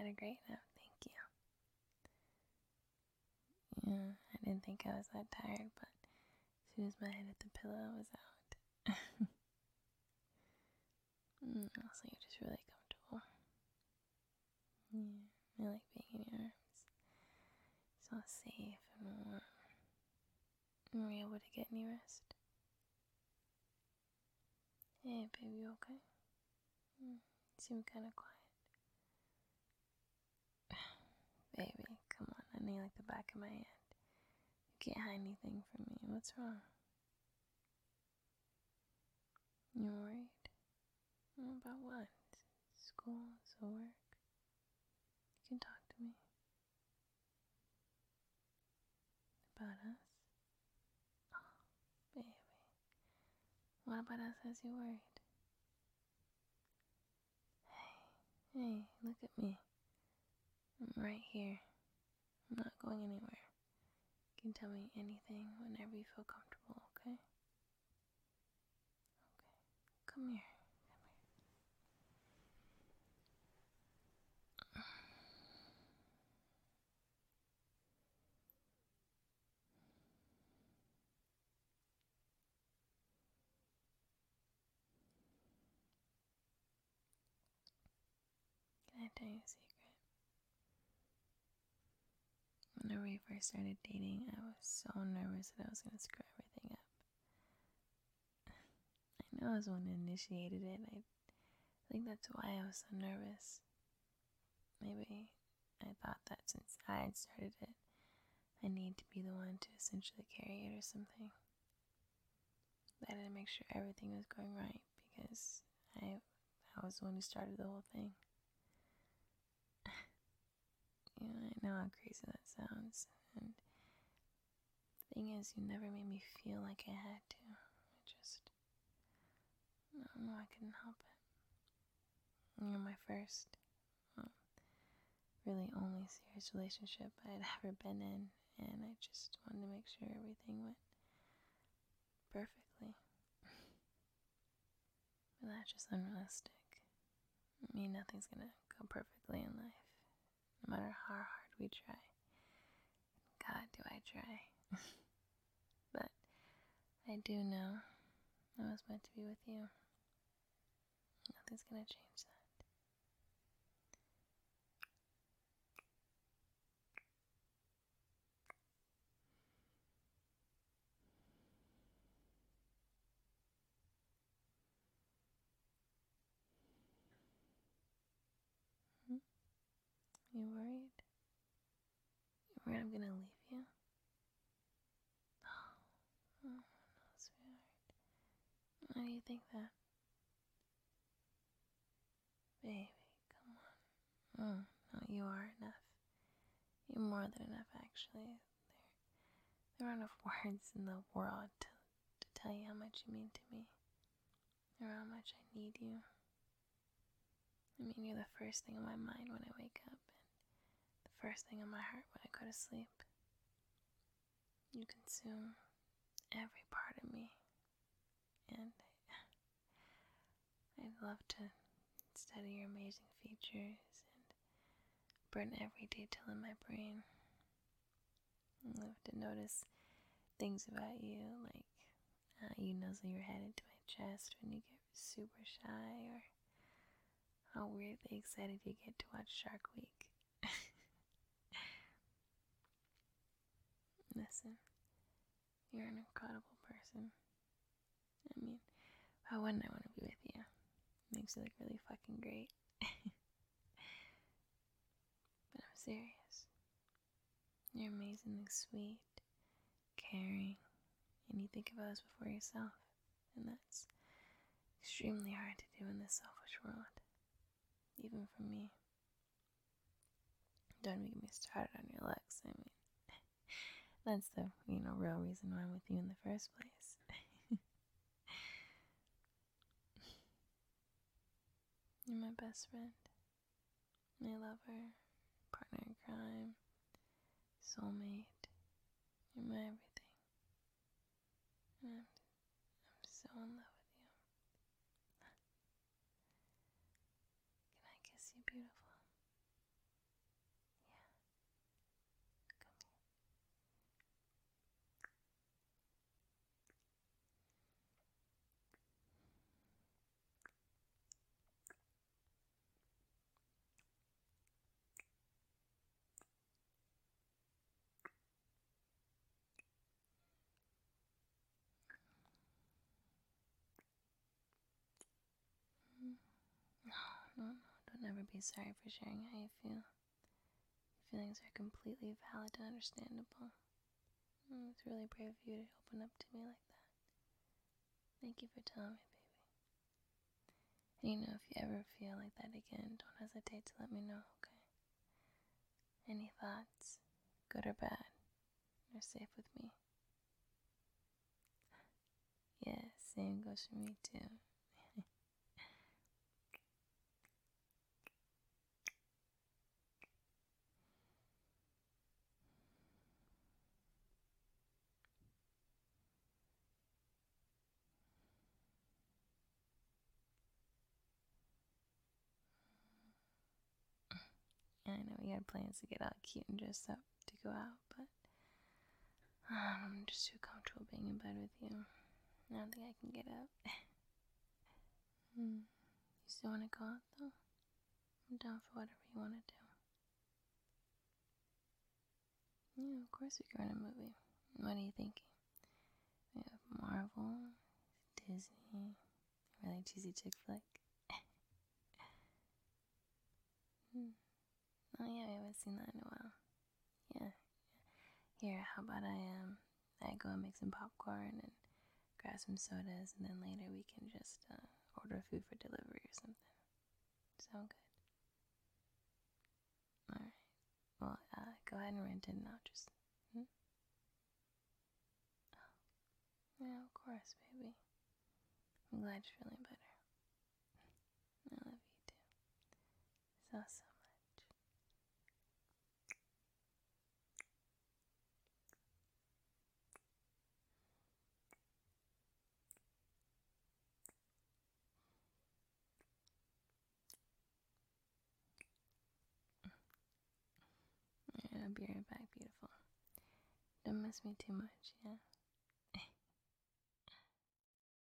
had a great nap, thank you. Yeah, I didn't think I was that tired, but as soon as my head hit the pillow, I was out. Also, you're just really comfortable. Yeah, I like being in your arms. It's all safe and warm. Were you able to get any rest? Hey, baby, you okay? You seem kind of quiet. Baby, come on, I need like the back of my hand. You can't hide anything from me. What's wrong? You worried? About what? School? So work? You can talk to me. About us? Oh, baby. What about us has you worried? Hey, look at me. I'm right here. I'm not going anywhere. You can tell me anything whenever you feel comfortable, okay? Okay. Come here. Can I tell you a secret? Whenever we first started dating, I was so nervous that I was going to screw everything up. I know I was the one who initiated it. I think that's why I was so nervous. Maybe I thought that since I had started it, I need to be the one to essentially carry it or something. But I didn't make sure everything was going right because I was the one who started the whole thing. I know how crazy that sounds. And the thing is, you never made me feel like I had to. I don't know, I couldn't help it. You're my first, well, really only serious relationship I had ever been in, and I just wanted to make sure everything went perfectly. But that's just unrealistic. Nothing's gonna go perfectly in life, no matter how hard we try. God, do I try. But I do know I was meant to be with you. Nothing's gonna change that. You worried? You worried I'm gonna leave you? Oh, no, sweetheart. Why do you think that? Baby, come on. Oh, no, you are enough. You're more than enough, actually. There aren't enough words in the world to tell you how much you mean to me, or how much I need you. You're the first thing on my mind when I wake up, and the first thing on my heart when I go to sleep. You consume every part of me, and I'd love to study your amazing features and burn every detail in my brain. I'd love to notice things about you, like you nuzzle your head into my chest when you get super shy, or how weirdly excited you get to watch Shark Week. Listen, you're an incredible person. Why wouldn't I want to be with you? Makes you look really fucking great. But I'm serious. You're amazingly sweet, caring, and you think of others before yourself. And that's extremely hard to do in this selfish world. Even for me. Don't even get me started on your looks. That's the, real reason why I'm with you in the first place. You're my best friend, my lover, partner in crime, soulmate. You're my everything. And I'm so in love with you. Can I kiss you, beautiful? No, don't ever be sorry for sharing how you feel. Your feelings are completely valid and understandable. It's really brave of you to open up to me like that. Thank you for telling me, baby. And if you ever feel like that again, don't hesitate to let me know, okay? Any thoughts, good or bad, are safe with me. Yeah, same goes for me too. I know we had plans to get all cute and dress up to go out, but I'm just too comfortable being in bed with you. I don't think I can get up. You still want to go out though? I'm down for whatever you want to do. Yeah, of course we can run a movie. What are you thinking? We have Marvel, Disney, a really cheesy chick flick. Oh yeah, we haven't seen that in a while. Yeah. Here, how about I go and make some popcorn and grab some sodas, and then later we can just order food for delivery or something. Sound good? Alright. Well, go ahead and rent it and I'll just... Yeah, of course, baby. I'm glad you're feeling better. I love you too. So, so much. Yeah, I'll be right back, beautiful. Don't miss me too much, yeah?